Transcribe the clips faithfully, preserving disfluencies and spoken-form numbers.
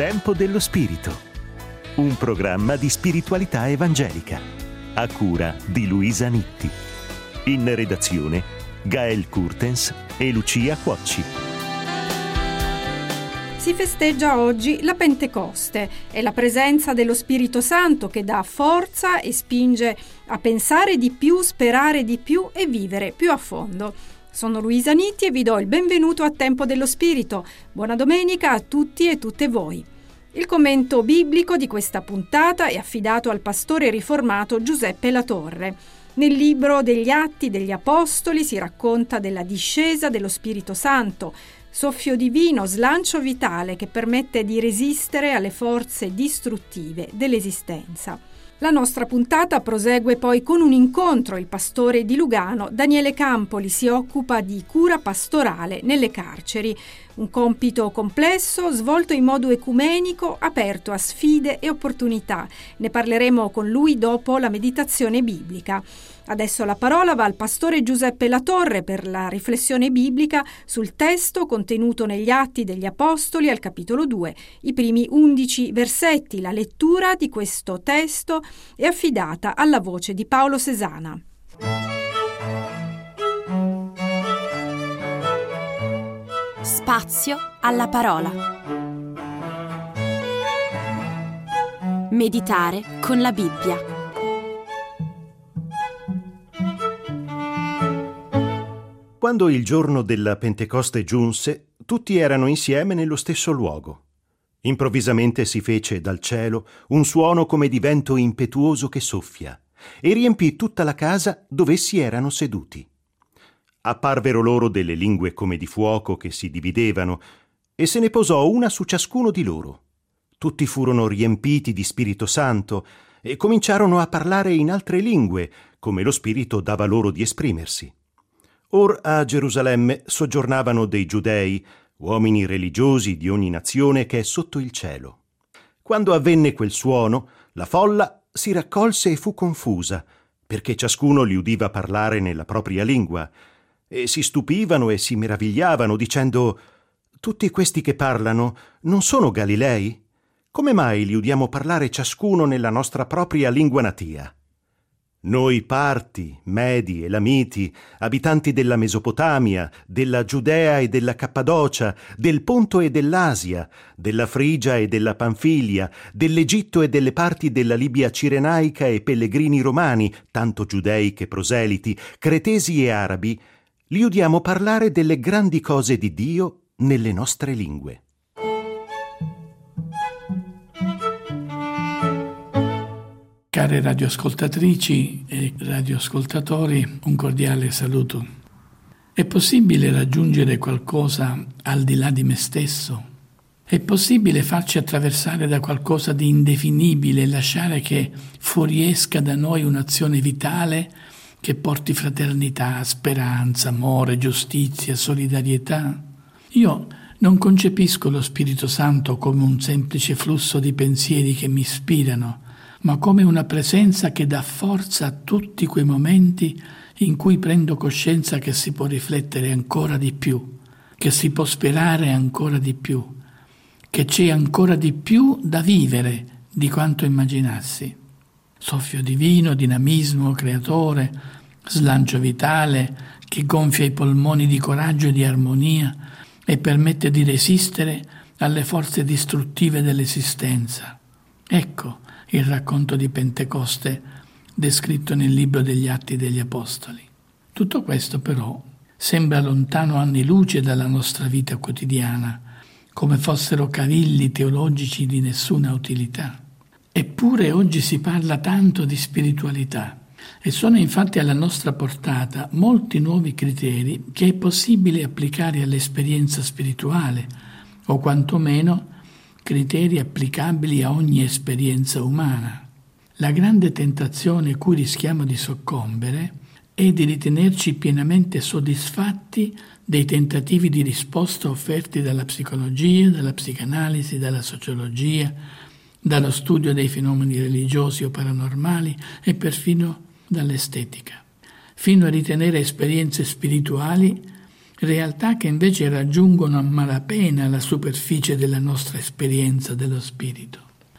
Tempo dello Spirito, un programma di spiritualità evangelica, a cura di Luisa Nitti. In redazione Gael Kurtens e Lucia Cuocci. Si festeggia oggi la Pentecoste, è la presenza dello Spirito Santo che dà forza e spinge a pensare di più, sperare di più e vivere più a fondo. Sono Luisa Nitti e vi do il benvenuto a Tempo dello Spirito. Buona domenica a tutti e tutte voi. Il commento biblico di questa puntata è affidato al pastore riformato Giuseppe Latorre. Nel libro degli Atti degli Apostoli si racconta della discesa dello Spirito Santo, soffio divino, slancio vitale che permette di resistere alle forze distruttive dell'esistenza. La nostra puntata prosegue poi con un incontro. Il pastore di Lugano, Daniele Campoli, si occupa di cura pastorale nelle carceri. Un compito complesso, svolto in modo ecumenico, aperto a sfide e opportunità. Ne parleremo con lui dopo la meditazione biblica. Adesso la parola va al pastore Giuseppe Latorre per la riflessione biblica sul testo contenuto negli Atti degli Apostoli al capitolo due. I primi undici versetti. La lettura di questo testo è affidata alla voce di Paolo Sesana. Spazio alla parola. Meditare con la Bibbia. Quando il giorno della Pentecoste giunse, tutti erano insieme nello stesso luogo. Improvvisamente si fece dal cielo un suono come di vento impetuoso che soffia, e riempì tutta la casa dove essi erano seduti. Apparvero loro delle lingue come di fuoco che si dividevano, e se ne posò una su ciascuno di loro. Tutti furono riempiti di Spirito Santo e cominciarono a parlare in altre lingue, come lo Spirito dava loro di esprimersi. Or a Gerusalemme soggiornavano dei giudei, uomini religiosi di ogni nazione che è sotto il cielo. Quando avvenne quel suono, la folla si raccolse e fu confusa, perché ciascuno li udiva parlare nella propria lingua, e si stupivano e si meravigliavano, dicendo: «Tutti questi che parlano non sono Galilei? Come mai li udiamo parlare ciascuno nella nostra propria lingua natia? Noi Parti, Medi, Elamiti, abitanti della Mesopotamia, della Giudea e della Cappadocia, del Ponto e dell'Asia, della Frigia e della Panfilia, dell'Egitto e delle parti della Libia cirenaica e pellegrini romani, tanto giudei che proseliti, cretesi e arabi, li udiamo parlare delle grandi cose di Dio nelle nostre lingue». Care radioascoltatrici e radioascoltatori, un cordiale saluto. È possibile raggiungere qualcosa al di là di me stesso? È possibile farci attraversare da qualcosa di indefinibile e lasciare che fuoriesca da noi un'azione vitale che porti fraternità, speranza, amore, giustizia, solidarietà? Io non concepisco lo Spirito Santo come un semplice flusso di pensieri che mi ispirano, ma come una presenza che dà forza a tutti quei momenti in cui prendo coscienza che si può riflettere ancora di più, che si può sperare ancora di più, che c'è ancora di più da vivere di quanto immaginassi. Soffio divino, dinamismo creatore, slancio vitale che gonfia i polmoni di coraggio e di armonia e permette di resistere alle forze distruttive dell'esistenza. Ecco il racconto di Pentecoste descritto nel libro degli Atti degli Apostoli. Tutto questo però sembra lontano anni luce dalla nostra vita quotidiana, come fossero cavilli teologici di nessuna utilità. Eppure oggi si parla tanto di spiritualità e sono infatti alla nostra portata molti nuovi criteri che è possibile applicare all'esperienza spirituale, o quantomeno criteri applicabili a ogni esperienza umana. La grande tentazione cui rischiamo di soccombere è di ritenerci pienamente soddisfatti dei tentativi di risposta offerti dalla psicologia, dalla psicanalisi, dalla sociologia, dallo studio dei fenomeni religiosi o paranormali e perfino dall'estetica, fino a ritenere esperienze spirituali realtà che invece raggiungono a malapena la superficie della nostra esperienza dello spirito.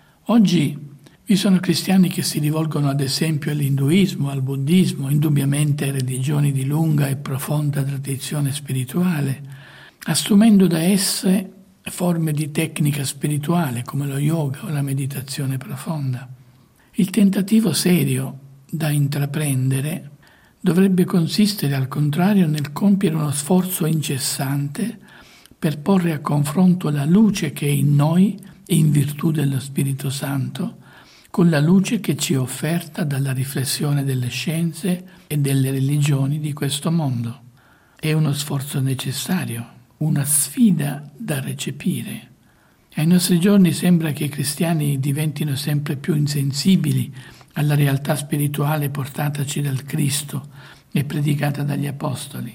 Oggi vi sono cristiani che si rivolgono ad esempio all'induismo, al buddismo, indubbiamente religioni di lunga e profonda tradizione spirituale, assumendo da esse forme di tecnica spirituale come lo yoga o la meditazione profonda. Il tentativo serio da intraprendere dovrebbe consistere al contrario nel compiere uno sforzo incessante per porre a confronto la luce che è in noi in virtù dello Spirito Santo con la luce che ci è offerta dalla riflessione delle scienze e delle religioni di questo mondo. È uno sforzo necessario, una sfida da recepire. Ai nostri giorni sembra che i cristiani diventino sempre più insensibili alla realtà spirituale portataci dal Cristo e predicata dagli Apostoli,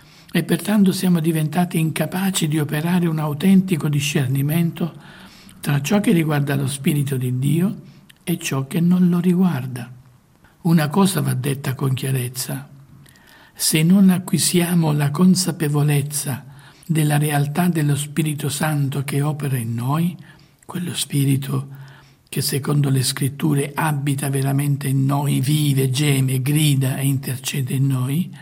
e pertanto siamo diventati incapaci di operare un autentico discernimento tra ciò che riguarda lo Spirito di Dio e ciò che non lo riguarda. Una cosa va detta con chiarezza: se non acquisiamo la consapevolezza della realtà dello Spirito Santo che opera in noi, quello Spirito che secondo le Scritture abita veramente in noi, vive, geme, grida e intercede in noi,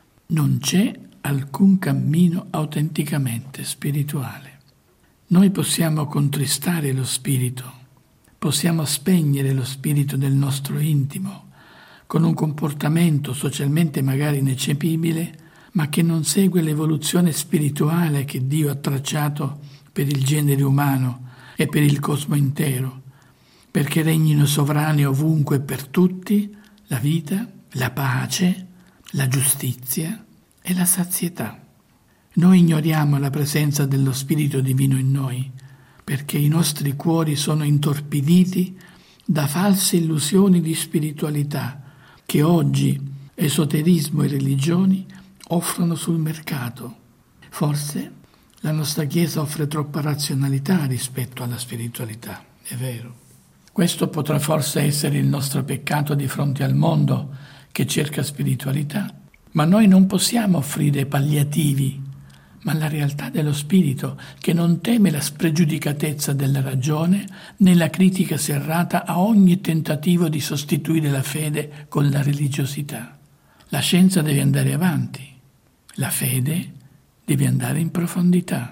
non c'è alcun cammino autenticamente spirituale. Noi possiamo contristare lo Spirito, possiamo spegnere lo Spirito del nostro intimo con un comportamento socialmente magari ineccepibile, ma che non segue l'evoluzione spirituale che Dio ha tracciato per il genere umano e per il cosmo intero, perché regnino sovrani ovunque e per tutti la vita, la pace, la giustizia e la sazietà. Noi ignoriamo la presenza dello Spirito Divino in noi, perché i nostri cuori sono intorpiditi da false illusioni di spiritualità che oggi esoterismo e religioni offrono sul mercato. Forse la nostra Chiesa offre troppa razionalità rispetto alla spiritualità, è vero. Questo potrà forse essere il nostro peccato di fronte al mondo che cerca spiritualità, ma noi non possiamo offrire palliativi, ma la realtà dello spirito che non teme la spregiudicatezza della ragione né la critica serrata a ogni tentativo di sostituire la fede con la religiosità. La scienza deve andare avanti, la fede deve andare in profondità.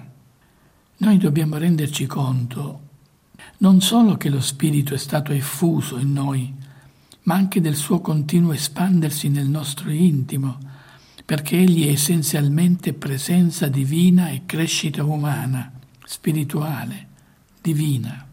Noi dobbiamo renderci conto non solo che lo Spirito è stato effuso in noi, ma anche del suo continuo espandersi nel nostro intimo, perché Egli è essenzialmente presenza divina e crescita umana, spirituale, divina.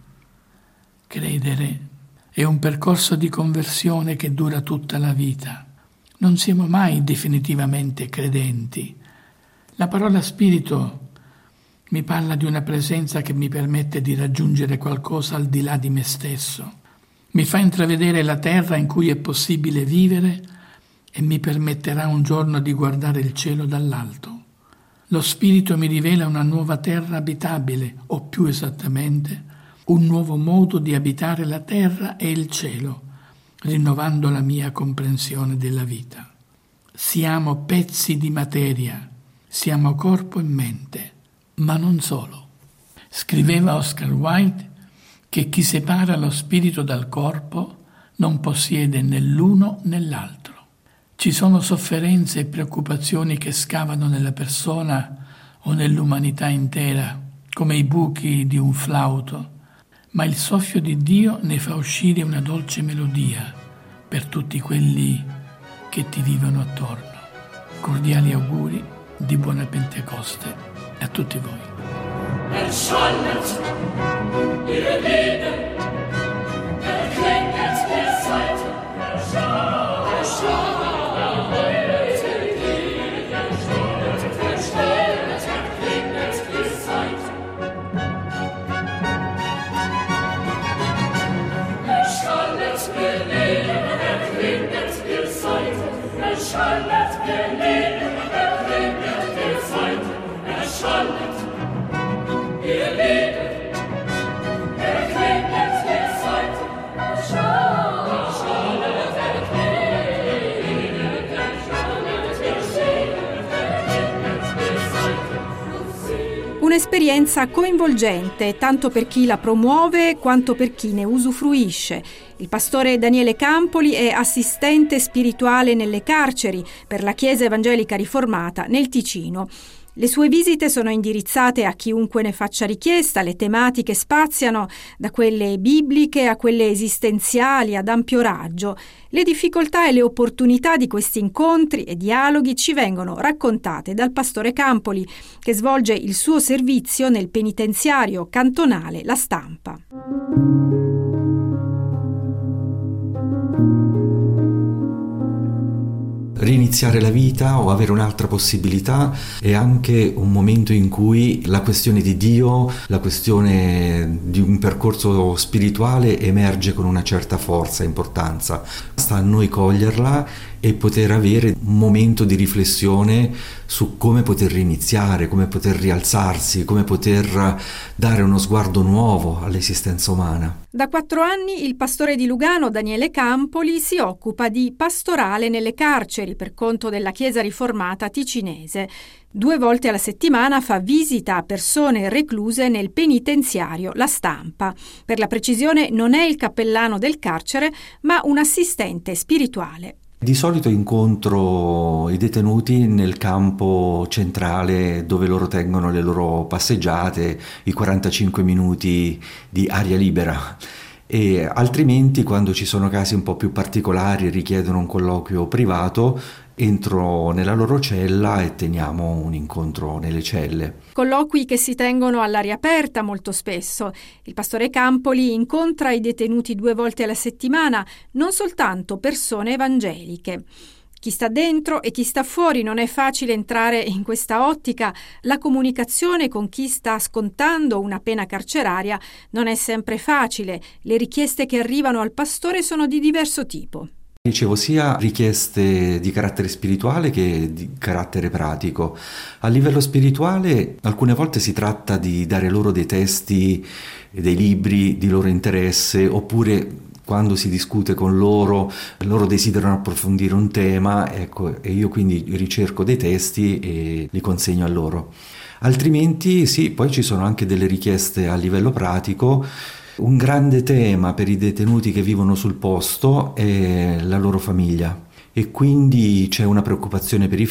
Credere è un percorso di conversione che dura tutta la vita. Non siamo mai definitivamente credenti. La parola Spirito mi parla di una presenza che mi permette di raggiungere qualcosa al di là di me stesso. Mi fa intravedere la terra in cui è possibile vivere e mi permetterà un giorno di guardare il cielo dall'alto. Lo Spirito mi rivela una nuova terra abitabile, o più esattamente, un nuovo modo di abitare la terra e il cielo, rinnovando la mia comprensione della vita. Siamo pezzi di materia, siamo corpo e mente, ma non solo. Scriveva Oscar Wilde che chi separa lo spirito dal corpo non possiede né l'uno né l'altro. Ci sono sofferenze e preoccupazioni che scavano nella persona o nell'umanità intera, come i buchi di un flauto, ma il soffio di Dio ne fa uscire una dolce melodia per tutti quelli che ti vivono attorno. Cordiali auguri di buona Pentecoste a tutti voi. Erschallet ihre Liebe, erklinget die Seite, erschallet, erschallet ihre Liebe, erschallet, erschallet, erklinget die Seite. Erschallet ihr Liebe, erklinget die Seite, erschallet ihr Liebe, erklinget die Seite. Erschallet ihr Liebe, erklinget die Seite, erschallet, erklinget un'esperienza coinvolgente, tanto per chi la promuove quanto per chi ne usufruisce. Il pastore Daniele Campoli è assistente spirituale nelle carceri per la Chiesa Evangelica Riformata nel Ticino. Le sue visite sono indirizzate a chiunque ne faccia richiesta, le tematiche spaziano da quelle bibliche a quelle esistenziali ad ampio raggio. Le difficoltà e le opportunità di questi incontri e dialoghi ci vengono raccontate dal pastore Campoli, che svolge il suo servizio nel penitenziario cantonale La Stampa. Riniziare la vita o avere un'altra possibilità è anche un momento in cui la questione di Dio, la questione di un percorso spirituale emerge con una certa forza e importanza. Sta a noi coglierla e poter avere un momento di riflessione su come poter riniziare, come poter rialzarsi, come poter dare uno sguardo nuovo all'esistenza umana. Da quattro anni il pastore di Lugano, Daniele Campoli, si occupa di pastorale nelle carceri per conto della Chiesa Riformata ticinese. Due volte alla settimana fa visita a persone recluse nel penitenziario La Stampa. Per la precisione non è il cappellano del carcere, ma un assistente spirituale. Di solito incontro i detenuti nel campo centrale dove loro tengono le loro passeggiate, i quarantacinque minuti di aria libera. E altrimenti, quando ci sono casi un po' più particolari e richiedono un colloquio privato, entro nella loro cella e teniamo un incontro nelle celle. Colloqui che si tengono all'aria aperta molto spesso. Il pastore Campoli incontra i detenuti due volte alla settimana, non soltanto persone evangeliche. Chi sta dentro e chi sta fuori, non è facile entrare in questa ottica. La comunicazione con chi sta scontando una pena carceraria non è sempre facile. Le richieste che arrivano al pastore sono di diverso tipo. Dicevo, sia richieste di carattere spirituale che di carattere pratico. A livello spirituale alcune volte si tratta di dare loro dei testi, dei libri di loro interesse, oppure quando si discute con loro, loro desiderano approfondire un tema, ecco, e io quindi ricerco dei testi e li consegno a loro. Altrimenti sì, poi ci sono anche delle richieste a livello pratico. Un grande tema per i detenuti che vivono sul posto è la loro famiglia e quindi c'è una preoccupazione per i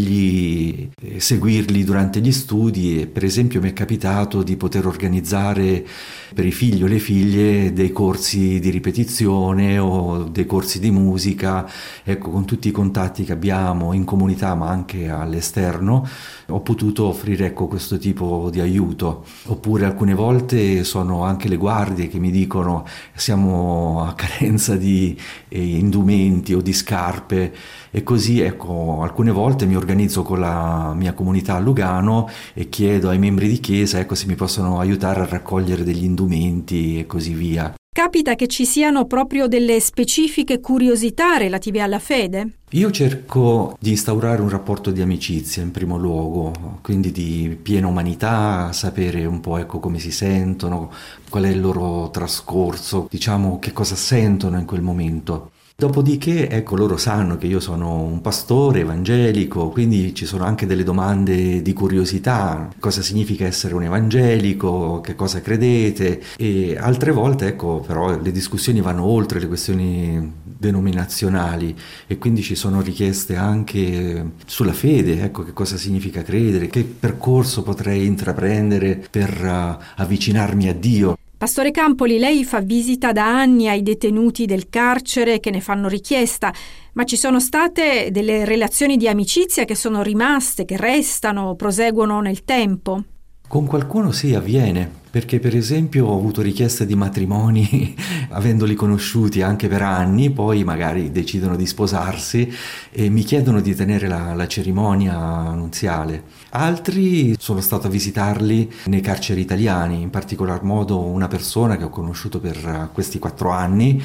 figli, seguirli durante gli studi e per esempio mi è capitato di poter organizzare per i figli o le figlie dei corsi di ripetizione o dei corsi di musica. Ecco, con tutti i contatti che abbiamo in comunità ma anche all'esterno ho potuto offrire ecco questo tipo di aiuto. Oppure alcune volte sono anche le guardie che mi dicono siamo a carenza di eh, indumenti o di scarpe, e così ecco alcune volte mi organizzo con la mia comunità a Lugano e chiedo ai membri di chiesa ecco se mi possono aiutare a raccogliere degli indumenti e così via. Capita che ci siano proprio delle specifiche curiosità relative alla fede? Io cerco di instaurare un rapporto di amicizia in primo luogo, quindi di piena umanità, sapere un po' ecco come si sentono, qual è il loro trascorso, diciamo che cosa sentono in quel momento. Dopodiché, ecco, loro sanno che io sono un pastore evangelico, quindi ci sono anche delle domande di curiosità, cosa significa essere un evangelico, che cosa credete, e altre volte, ecco, però le discussioni vanno oltre le questioni denominazionali e quindi ci sono richieste anche sulla fede, ecco, che cosa significa credere, che percorso potrei intraprendere per uh, avvicinarmi a Dio. Pastore Campoli, lei fa visita da anni ai detenuti del carcere che ne fanno richiesta, ma ci sono state delle relazioni di amicizia che sono rimaste, che restano, proseguono nel tempo? Con qualcuno sì, avviene, perché per esempio ho avuto richieste di matrimoni avendoli conosciuti anche per anni, poi magari decidono di sposarsi e mi chiedono di tenere la, la cerimonia nuziale. Altri sono stato a visitarli nei carceri italiani, in particolar modo una persona che ho conosciuto per questi quattro anni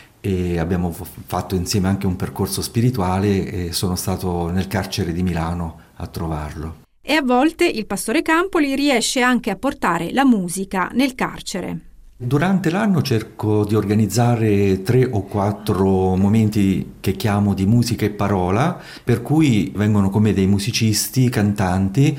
e abbiamo fatto insieme anche un percorso spirituale e sono stato nel carcere di Milano a trovarlo. E a volte il pastore Campoli riesce anche a portare la musica nel carcere. Durante l'anno cerco di organizzare tre o quattro momenti che chiamo di musica e parola, per cui vengono con me dei musicisti, cantanti,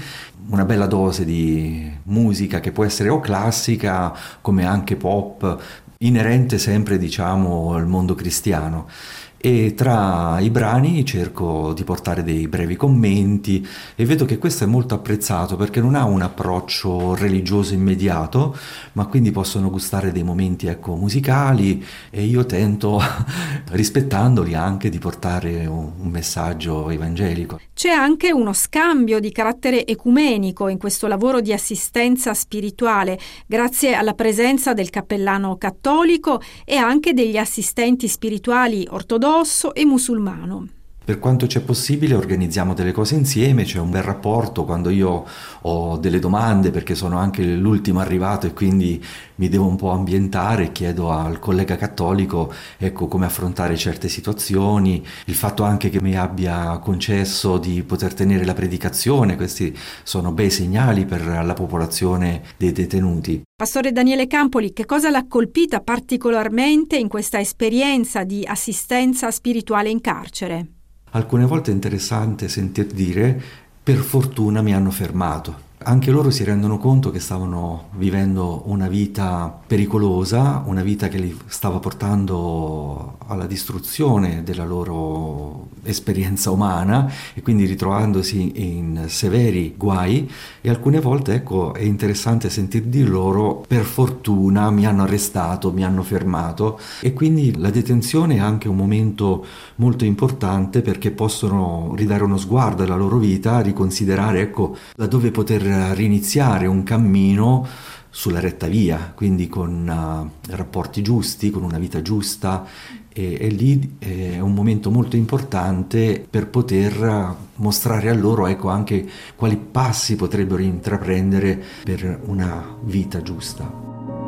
una bella dose di musica che può essere o classica come anche pop, inerente sempre, diciamo, al mondo cristiano. E tra i brani cerco di portare dei brevi commenti e vedo che questo è molto apprezzato perché non ha un approccio religioso immediato, ma quindi possono gustare dei momenti, ecco, musicali, e io tento, rispettandoli, anche di portare un, un messaggio evangelico. C'è anche uno scambio di carattere ecumenico in questo lavoro di assistenza spirituale, grazie alla presenza del cappellano cattolico e anche degli assistenti spirituali ortodossi e musulmano. Per quanto c'è possibile organizziamo delle cose insieme, c'è un bel rapporto. Quando io ho delle domande, perché sono anche l'ultimo arrivato e quindi mi devo un po' ambientare, chiedo al collega cattolico, ecco, come affrontare certe situazioni, il fatto anche che mi abbia concesso di poter tenere la predicazione. Questi sono bei segnali per la popolazione dei detenuti. Pastore Daniele Campoli, che cosa l'ha colpita particolarmente in questa esperienza di assistenza spirituale in carcere? Alcune volte è interessante sentir dire: per fortuna mi hanno fermato. Anche loro si rendono conto che stavano vivendo una vita pericolosa, una vita che li stava portando alla distruzione della loro esperienza umana, e quindi ritrovandosi in severi guai. E alcune volte, ecco, è interessante sentir dire loro: per fortuna mi hanno arrestato, mi hanno fermato. E quindi la detenzione è anche un momento molto importante, perché possono ridare uno sguardo alla loro vita, riconsiderare, ecco, da dove poter riniziare un cammino sulla retta via, quindi con uh, rapporti giusti, con una vita giusta, e, e lì è un momento molto importante per poter mostrare a loro, ecco, anche quali passi potrebbero intraprendere per una vita giusta.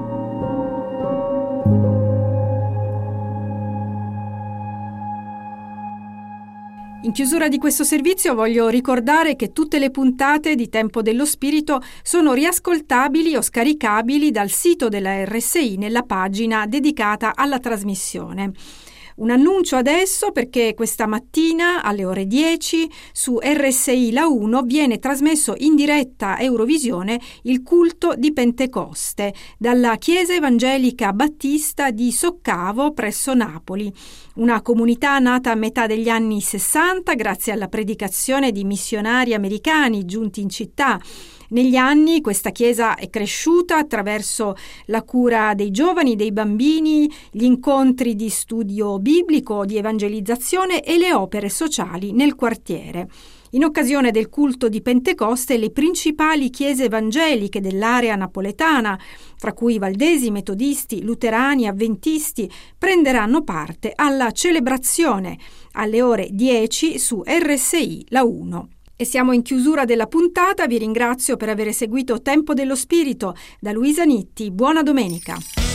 In chiusura di questo servizio voglio ricordare che tutte le puntate di Tempo dello Spirito sono riascoltabili o scaricabili dal sito della R S I nella pagina dedicata alla trasmissione. Un annuncio adesso, perché questa mattina alle ore dieci su R S I La uno viene trasmesso in diretta a Eurovisione il culto di Pentecoste dalla Chiesa Evangelica Battista di Soccavo presso Napoli, una comunità nata a metà degli anni sessanta grazie alla predicazione di missionari americani giunti in città. Negli anni questa chiesa è cresciuta attraverso la cura dei giovani, dei bambini, gli incontri di studio biblico, di evangelizzazione e le opere sociali nel quartiere. In occasione del culto di Pentecoste, le principali chiese evangeliche dell'area napoletana, fra cui valdesi, metodisti, luterani, avventisti, prenderanno parte alla celebrazione alle ore dieci su R S I La uno. E siamo in chiusura della puntata, vi ringrazio per aver seguito Tempo dello Spirito da Luisa Nitti. Buona domenica!